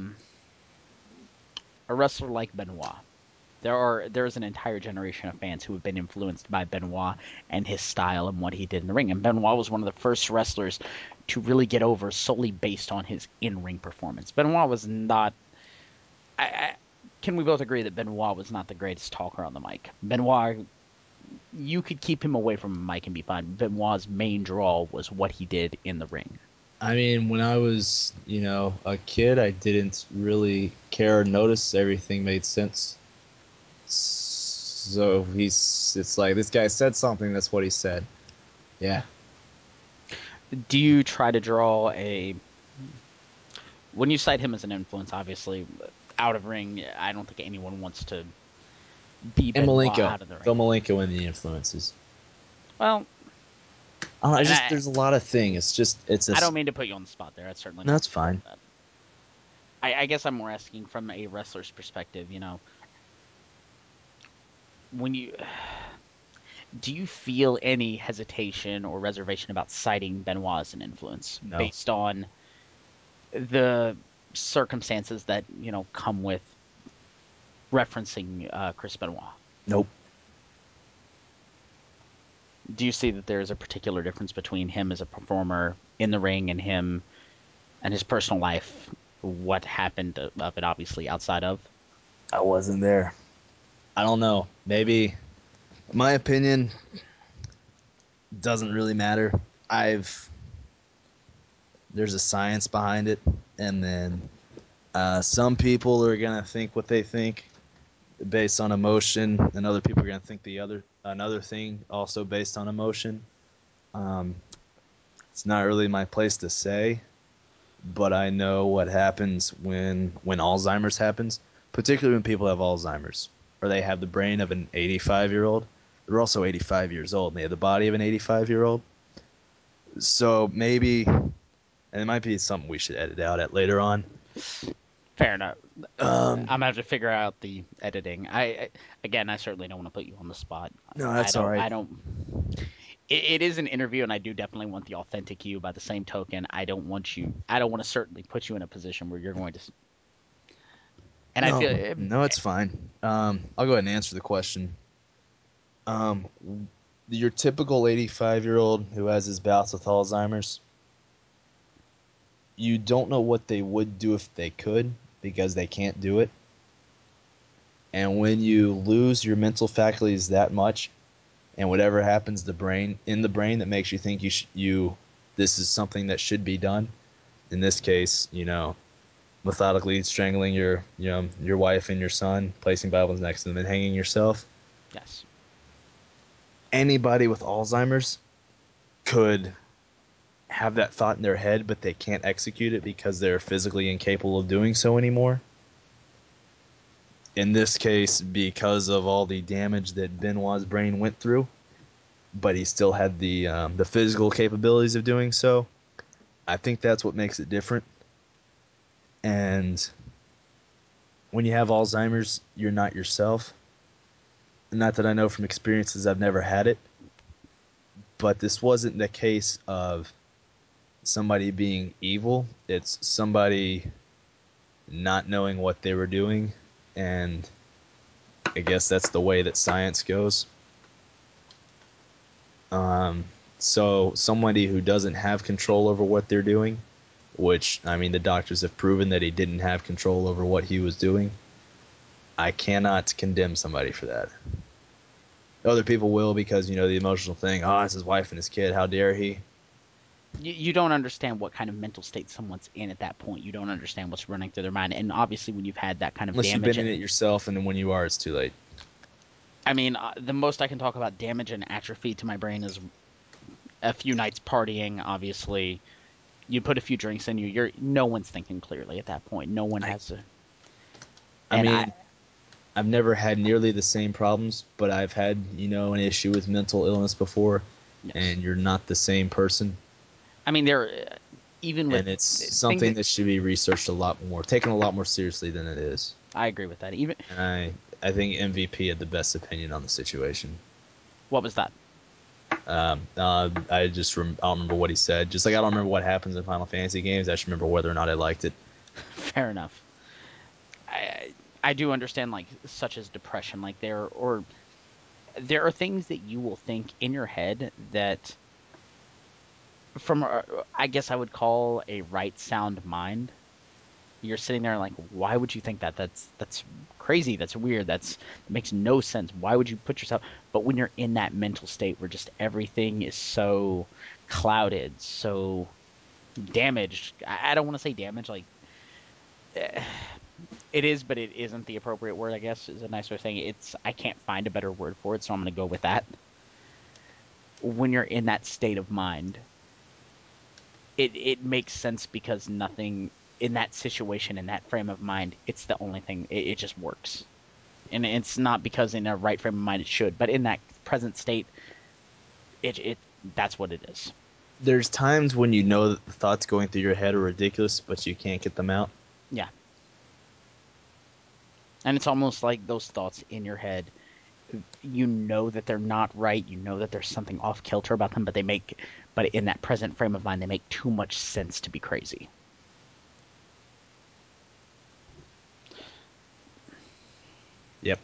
a wrestler like Benoit. There's an entire generation of fans who have been influenced by Benoit and his style and what he did in the ring. And Benoit was one of the first wrestlers to really get over solely based on his in-ring performance. Benoit was not. I, can we both agree that Benoit was not the greatest talker on the mic? Benoit, you could keep him away from a mic and be fine. Benoit's main draw was what he did in the ring. I mean, when I was, a kid, I didn't really care or notice. Everything made sense. So it's like, this guy said something, that's what he said. Yeah. Do you try to draw a when you cite him as an influence? Obviously, out of ring, I don't think anyone wants to be And Benoit Malenko. out of the Throw ring. Malenko in the influences. Well, I don't know, and there's a lot of things. I don't mean to put you on the spot there. That's certainly No, not that's what you fine. said. I guess I'm more asking from a wrestler's perspective. When you do you feel any hesitation or reservation about citing Benoit as an influence No. based on the circumstances that come with referencing Chris Benoit? Nope. Do you see that there's a particular difference between him as a performer in the ring and him and his personal life? What happened of it, obviously, outside of? I wasn't there. I don't know. Maybe my opinion doesn't really matter. I've There's a science behind it, and then some people are gonna think what they think based on emotion, and other people are gonna think the other another thing also based on emotion. Um, it's not really my place to say, but I know what happens when Alzheimer's happens, particularly when people have Alzheimer's or they have the brain of an 85-year-old. They're also 85 years old, and they have the body of an 85-year-old. So maybe, and it might be something we should edit out at later on. Fair enough. Um, I'm gonna have to figure out the editing. Again, I certainly don't want to put you on the spot. no, I that's all don't. right. I don't. It is an interview, and I do definitely want the authentic you. By the same token, I don't want you. I don't want to certainly put you in a position where you're going to. And I No, feel no, it's fine. I'll go ahead and answer the question. Um, your typical 85-year-old who has his bouts with Alzheimer's, you don't know what they would do if they could because they can't do it. And when you lose your mental faculties that much, and whatever happens the brain in the brain that makes you think you this is something that should be done. In this case, methodically strangling your wife and your son, placing Bibles next to them, and hanging yourself. yes. Anybody with Alzheimer's could have that thought in their head, but they can't execute it because they're physically incapable of doing so anymore. In this case, because of all the damage that Benoit's brain went through, but he still had the physical capabilities of doing so. I think that's what makes it different. And when you have Alzheimer's, you're not yourself. Not that I know from experiences, I've never had it, but this wasn't the case of somebody being evil. It's somebody not knowing what they were doing, and I guess that's the way that science goes. Um, so somebody who doesn't have control over what they're doing, which I mean the doctors have proven that he didn't have control over what he was doing. I cannot condemn somebody for that. Other people will because the emotional thing. Oh, it's his wife and his kid. How dare he? You don't understand what kind of mental state someone's in at that point. You don't understand what's running through their mind. And obviously, when you've had that kind of Unless you've damage, been in it yourself, and then when you are, it's too late. I mean, the most I can talk about damage and atrophy to my brain is a few nights partying. Obviously, you put a few drinks in you. You're no one's thinking clearly at that point. No one I, has to. I And I mean, I've never had nearly the same problems, but I've had an issue with mental illness before, yes, and you're not the same person. I mean there even with And it's things something that that should be researched a lot more, taken a lot more seriously than it is. I agree with that. Even And I think MVP had the best opinion on the situation. what was that? I don't remember what he said. Just like I don't remember what happens in Final Fantasy games. I just remember whether or not I liked it. Fair enough. I I do understand like such as depression, like there are things that you will think in your head that from I guess I would call a right sound mind. You're sitting there like, why would you think that? That's crazy. That's weird. That makes no sense. Why would you put yourself? But when you're in that mental state where just everything is so clouded, so damaged. I don't want to say damaged, like eh, it is, but it isn't the appropriate word. I guess is a nice way of saying it. It's I can't find a better word for it, so I'm going to go with that. When you're in that state of mind, it makes sense because nothing in that situation in that frame of mind, it's the only thing. It just works, and it's not because in a right frame of mind it should, but in that present state, it that's what it is. There's times when you know that the thoughts going through your head are ridiculous, but you can't get them out. Yeah, and it's almost like those thoughts in your head. You know that they're not right. You know that there's something off kilter about them, but in that present frame of mind, they make too much sense to be crazy. Yep.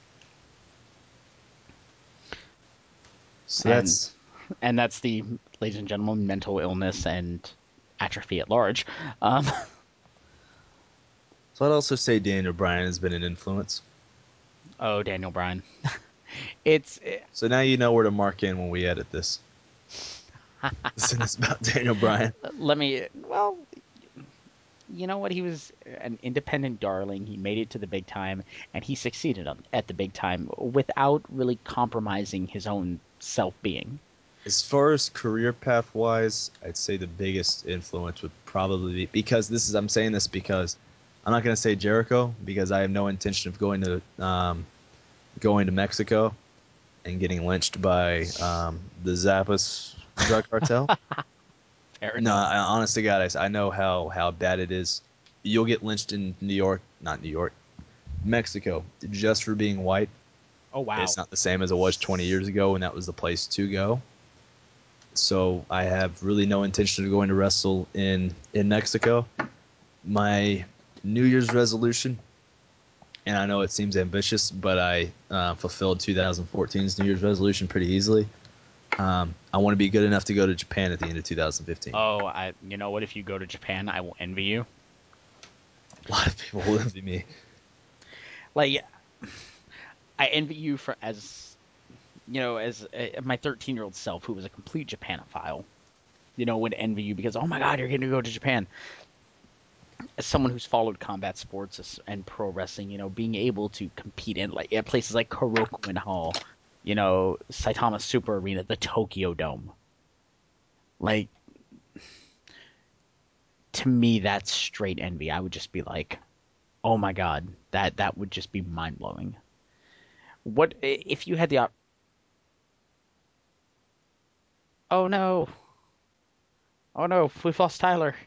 So And that's and that's the ladies and gentlemen mental illness and atrophy at large. Um, so I'd also say Daniel Bryan has been an influence. oh, Daniel Bryan. It's So now you know where to mark in when we edit this. Listen, it's about Daniel Bryan. let me. Well, you know what? He was an independent darling. He made it to the big time, and he succeeded at the big time without really compromising his own self being. As far as career path wise, I'd say the biggest influence would probably be because I'm saying this because I'm not going to say Jericho because I have no intention of going to Mexico and getting lynched by the Zappas drug cartel. Fair No, enough. honest to God, I know how bad it is. You'll get lynched in New York, not New York, Mexico, just for being white. Oh It's wow. not the same as it was 20 years ago when that was the place to go. So I have really no intention of going to wrestle in Mexico. My New Year's resolution, and I know it seems ambitious, but I fulfilled 2014's New Year's resolution pretty easily. I want to be good enough to go to Japan at the end of 2015. Oh, I. You know what? If you go to Japan, I will envy you. A lot of people will envy me. Like I envy you for as as my 13-year-old self, who was a complete Japanophile. Would envy you because oh my god, you're going to go to Japan. As someone who's followed combat sports and pro wrestling, being able to compete in like at places like Korakuen Hall, Saitama Super Arena, the Tokyo Dome. Like to me, that's straight envy. I would just be like, oh my god, that would just be mind blowing. What if you had the oh no, oh no, we've lost Tyler.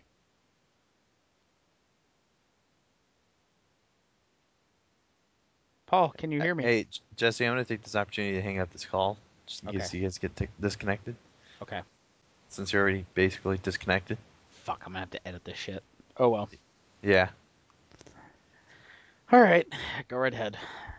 Paul, can you hear me? Hey, Jesse, I'm going to take this opportunity to hang up this call just in Okay, case you guys get disconnected, okay. since you're already basically disconnected. Fuck, I'm gonna have to edit this shit. Oh well. Yeah. All right, go right ahead.